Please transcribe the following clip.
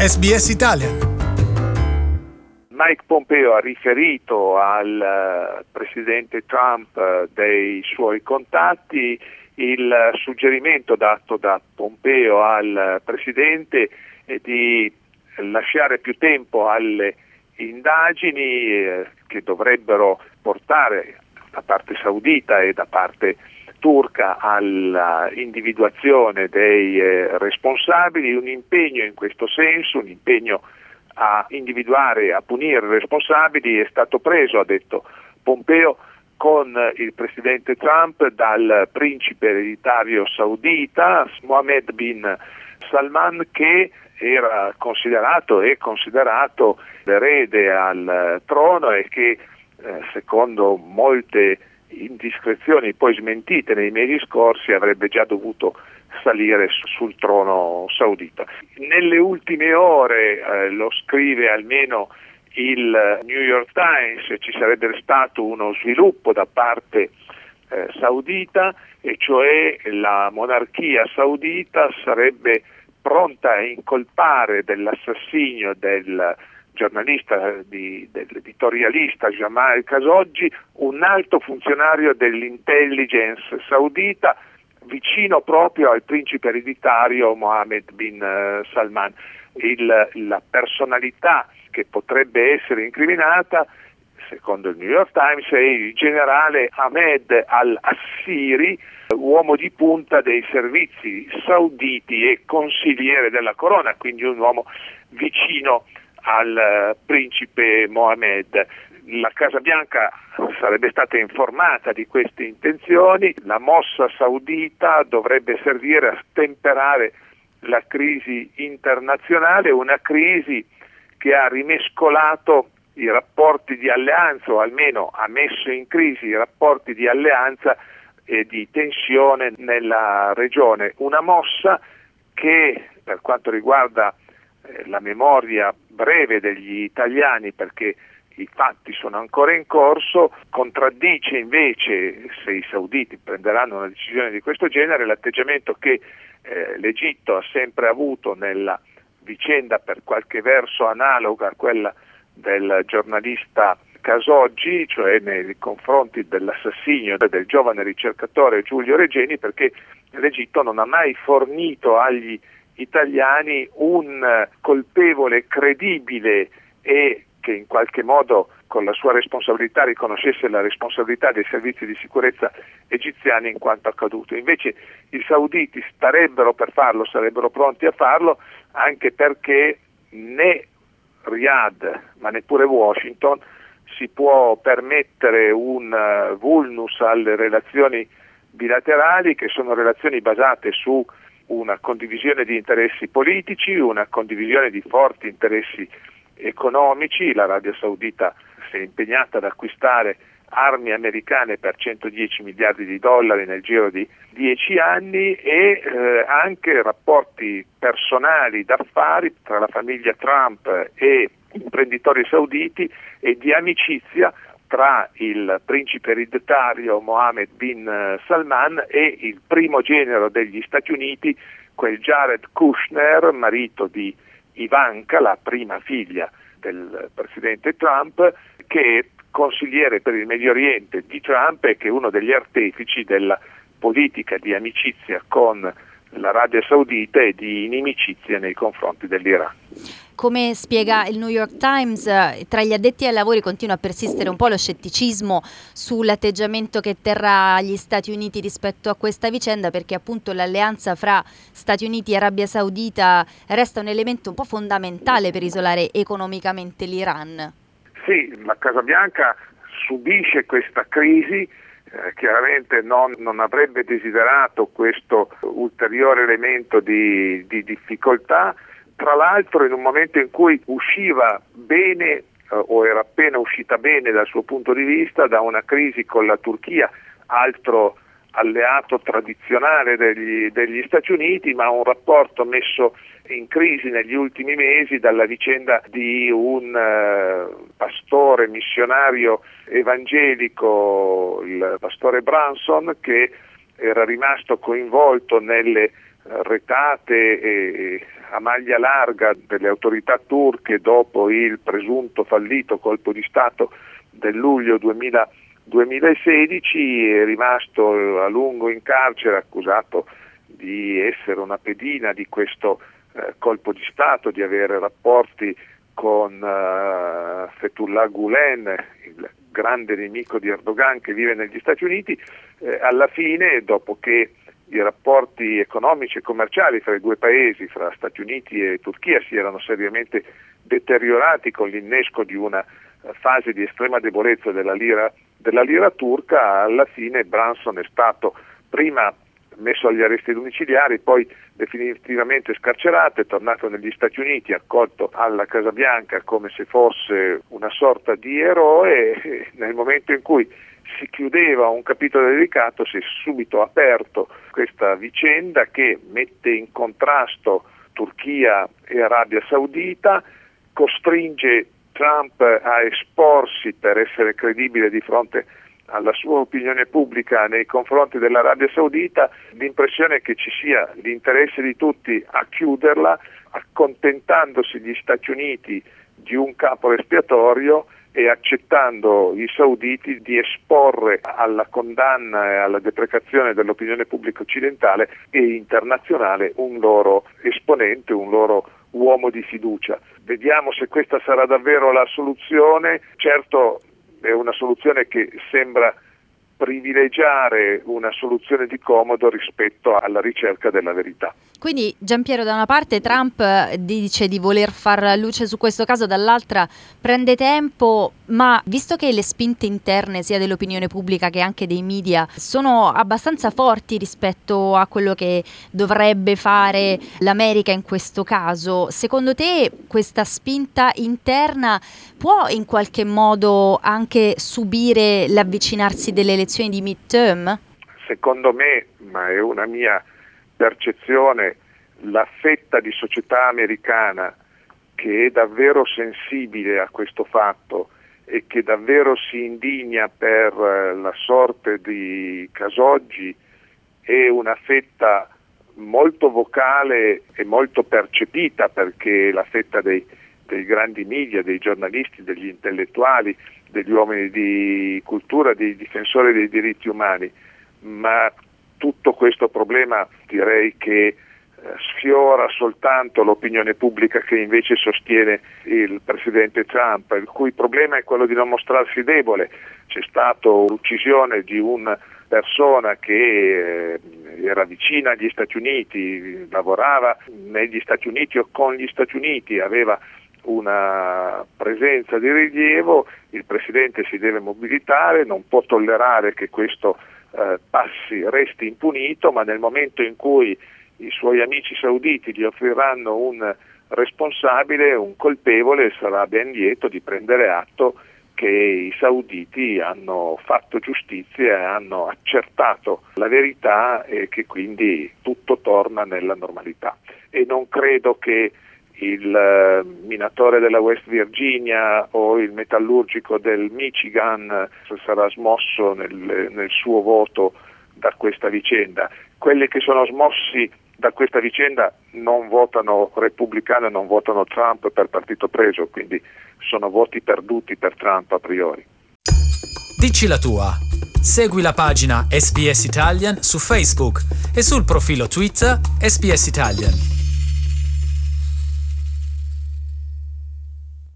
SBS Italian. Mike Pompeo ha riferito al presidente Trump dei suoi contatti. Il suggerimento dato da Pompeo al presidente è di lasciare più tempo alle indagini che dovrebbero portare da parte saudita e da parte turca all'individuazione dei responsabili, un impegno in questo senso, un impegno a individuare, a punire i responsabili è stato preso, ha detto Pompeo, con il presidente Trump dal principe ereditario saudita Mohammed bin Salman, che era considerato e considerato l'erede al trono e che secondo molte indiscrezioni poi smentite nei mesi scorsi avrebbe già dovuto salire sul trono saudita. Nelle ultime ore, lo scrive almeno il New York Times, ci sarebbe stato uno sviluppo da parte saudita, e cioè la monarchia saudita sarebbe pronta a incolpare dell'assassinio del giornalista, dell'editorialista Jamal Khashoggi, un alto funzionario dell'intelligence saudita vicino proprio al principe ereditario Mohammed bin Salman. La personalità che potrebbe essere incriminata, secondo il New York Times, è il generale Ahmed al-Assiri, uomo di punta dei servizi sauditi e consigliere della corona, quindi un uomo vicino al principe Mohammed. La Casa Bianca sarebbe stata informata di queste intenzioni. La mossa saudita dovrebbe servire a stemperare la crisi internazionale, una crisi che ha rimescolato i rapporti di alleanza, o almeno ha messo in crisi i rapporti di alleanza e di tensione nella regione. Una mossa che, per quanto riguarda la memoria breve degli italiani, perché i fatti sono ancora in corso, contraddice invece, se i sauditi prenderanno una decisione di questo genere, l'atteggiamento che l'Egitto ha sempre avuto nella vicenda per qualche verso analoga a quella del giornalista Khashoggi, cioè nei confronti dell'assassinio del giovane ricercatore Giulio Regeni, perché l'Egitto non ha mai fornito agli italiani un colpevole credibile e che in qualche modo con la sua responsabilità riconoscesse la responsabilità dei servizi di sicurezza egiziani in quanto accaduto. Invece i sauditi starebbero per farlo, sarebbero pronti a farlo, anche perché né Riyadh ma neppure Washington si può permettere un vulnus alle relazioni bilaterali, che sono relazioni basate su una condivisione di interessi politici, una condivisione di forti interessi economici. L'Arabia Saudita si è impegnata ad acquistare armi americane per 110 miliardi di dollari nel giro di 10 anni e anche rapporti personali d'affari tra la famiglia Trump e imprenditori sauditi e di amicizia tra il principe ereditario Mohammed bin Salman e il primogenero degli Stati Uniti, quel Jared Kushner, marito di Ivanka, la prima figlia del presidente Trump, che è consigliere per il Medio Oriente di Trump e che è uno degli artefici della politica di amicizia con l'Arabia Saudita e di inimicizia nei confronti dell'Iran. Come spiega il New York Times, tra gli addetti ai lavori continua a persistere un po' lo scetticismo sull'atteggiamento che terrà gli Stati Uniti rispetto a questa vicenda, perché appunto l'alleanza fra Stati Uniti e Arabia Saudita resta un elemento un po' fondamentale per isolare economicamente l'Iran. Sì, la Casa Bianca subisce questa crisi, chiaramente non avrebbe desiderato questo ulteriore elemento di difficoltà, tra l'altro in un momento in cui usciva bene o era appena uscita bene dal suo punto di vista da una crisi con la Turchia, altro alleato tradizionale degli Stati Uniti, ma un rapporto messo in crisi negli ultimi mesi dalla vicenda di un pastore missionario evangelico, il pastore Branson, che era rimasto coinvolto nelle retate e a maglia larga delle autorità turche dopo il presunto fallito colpo di Stato del luglio 2016, è rimasto a lungo in carcere accusato di essere una pedina di questo colpo di Stato, di avere rapporti con Fethullah Gulen, il grande nemico di Erdogan che vive negli Stati Uniti. Alla fine, dopo che i rapporti economici e commerciali fra i due paesi, fra Stati Uniti e Turchia, si erano seriamente deteriorati con l'innesco di una fase di estrema debolezza della lira turca, alla fine Branson è stato prima messo agli arresti domiciliari, poi definitivamente scarcerato, è tornato negli Stati Uniti, accolto alla Casa Bianca come se fosse una sorta di eroe, e nel momento in cui si chiudeva un capitolo dedicato si è subito aperto questa vicenda che mette in contrasto Turchia e Arabia Saudita, costringe Trump a esporsi per essere credibile di fronte alla sua opinione pubblica nei confronti dell'Arabia Saudita. L'impressione è che ci sia l'interesse di tutti a chiuderla, accontentandosi gli Stati Uniti di un capro espiatorio e accettando i sauditi di esporre alla condanna e alla deprecazione dell'opinione pubblica occidentale e internazionale un loro esponente, un loro uomo di fiducia. Vediamo se questa sarà davvero la soluzione. Certo, è una soluzione che sembra privilegiare una soluzione di comodo rispetto alla ricerca della verità. Quindi Giampiero, da una parte Trump dice di voler far luce su questo caso, dall'altra prende tempo, ma visto che le spinte interne sia dell'opinione pubblica che anche dei media sono abbastanza forti rispetto a quello che dovrebbe fare l'America in questo caso, secondo te questa spinta interna può in qualche modo anche subire l'avvicinarsi delle elezioni di midterm? Secondo me, ma è una mia percezione, la fetta di società americana che è davvero sensibile a questo fatto e che davvero si indigna per la sorte di Khashoggi è una fetta molto vocale e molto percepita, perché la fetta dei grandi media, dei giornalisti, degli intellettuali, degli uomini di cultura, dei difensori dei diritti umani, ma tutto questo problema direi che sfiora soltanto l'opinione pubblica che invece sostiene il presidente Trump, il cui problema è quello di non mostrarsi debole. C'è stata l'uccisione di una persona che era vicina agli Stati Uniti, lavorava negli Stati Uniti o con gli Stati Uniti, aveva una presenza di rilievo. Il presidente si deve mobilitare, non può tollerare che questo resti impunito, ma nel momento in cui i suoi amici sauditi gli offriranno un responsabile, un colpevole, sarà ben lieto di prendere atto che i sauditi hanno fatto giustizia e hanno accertato la verità e che quindi tutto torna nella normalità. E non credo che il minatore della West Virginia o il metallurgico del Michigan sarà smosso nel suo voto da questa vicenda. Quelli che sono smossi da questa vicenda non votano repubblicano e non votano Trump per partito preso, quindi sono voti perduti per Trump a priori. Dici la tua. Segui la pagina SBS Italian su Facebook e sul profilo Twitter SBS Italian.